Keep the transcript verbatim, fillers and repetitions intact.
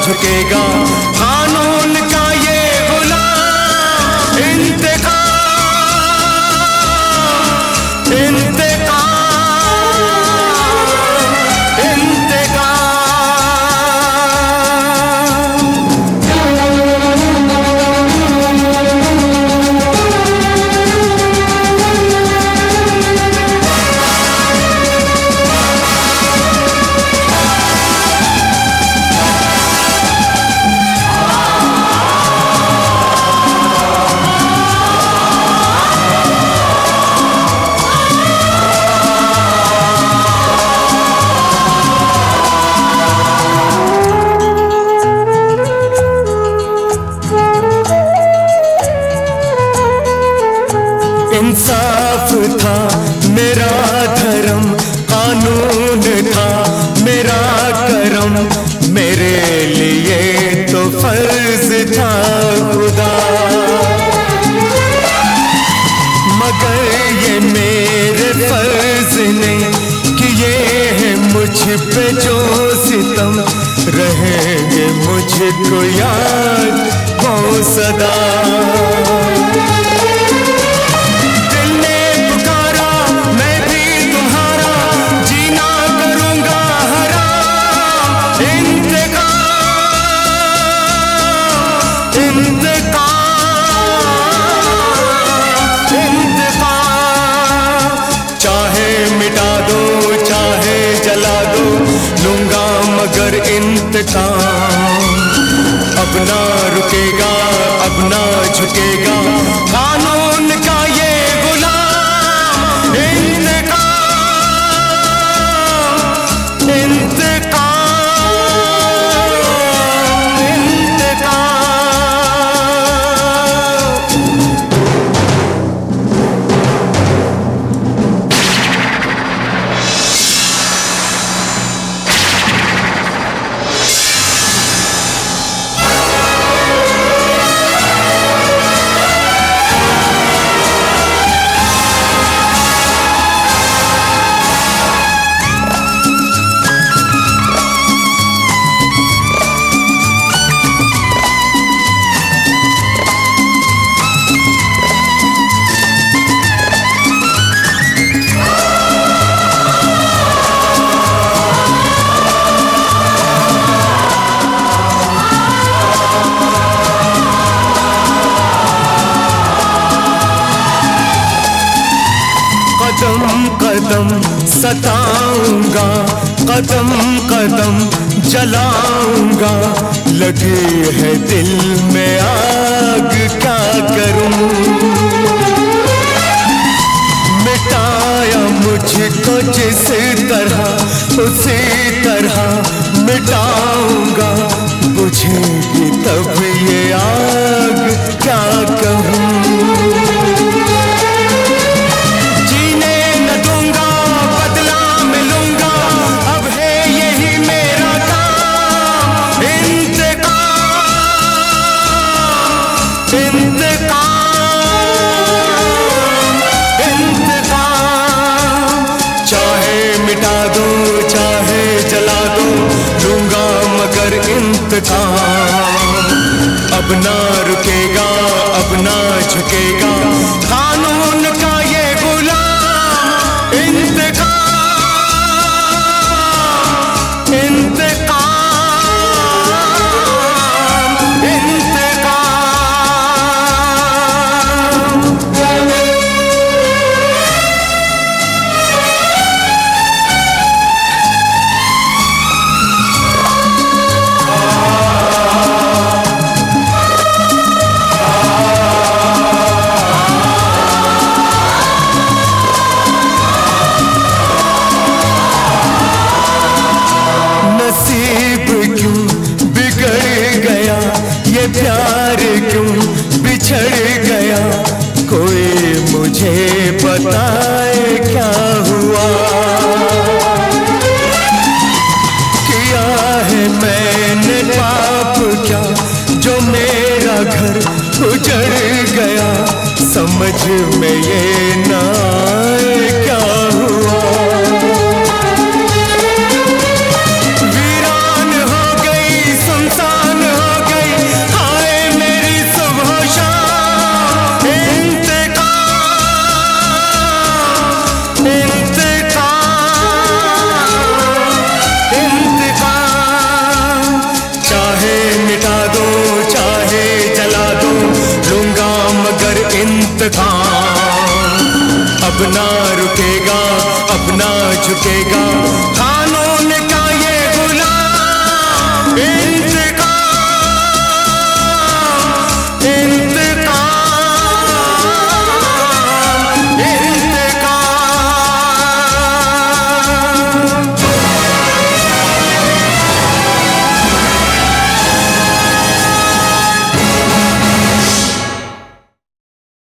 झुकेगा कानून का ये गुलाम। इंतकाम इंतकाम इंसाफ था मेरा धर्म, कानून था मेरा करम, मेरे लिए तो फर्ज था खुदा। मगर ये मेरे फर्ज ने किए हैं मुझ पे जो सितम, रहेंगे मुझको याद वो सदा। मगर इंतकाम अब ना रुकेगा, अब ना झुकेगा कानून का ये गुलाम। इंतकाम इंतकाम इंतकाम। कदम कदम सताऊंगा, कदम कदम जलाऊंगा, लगी है दिल में आग क्या करूं। मिटाया मुझको जिस तरह उसी तरह मिटाऊंगा, बुझेगी तब ये आग क्या कहूं। अब ना रुकेगा, अब ना झुकेगा कानून का ये गुलाम। इंतकाम इंतकाम इंतकाम। प्यार क्यों बिछड़ गया, कोई मुझे बताए क्या हुआ। किया है मैंने पाप क्या जो मेरा घर उजड़ गया, समझ में ये ना आए क्या हुआ। वीरान हो गई संसार काम। अब ना रुकेगा, अब ना झुकेगा, हाँ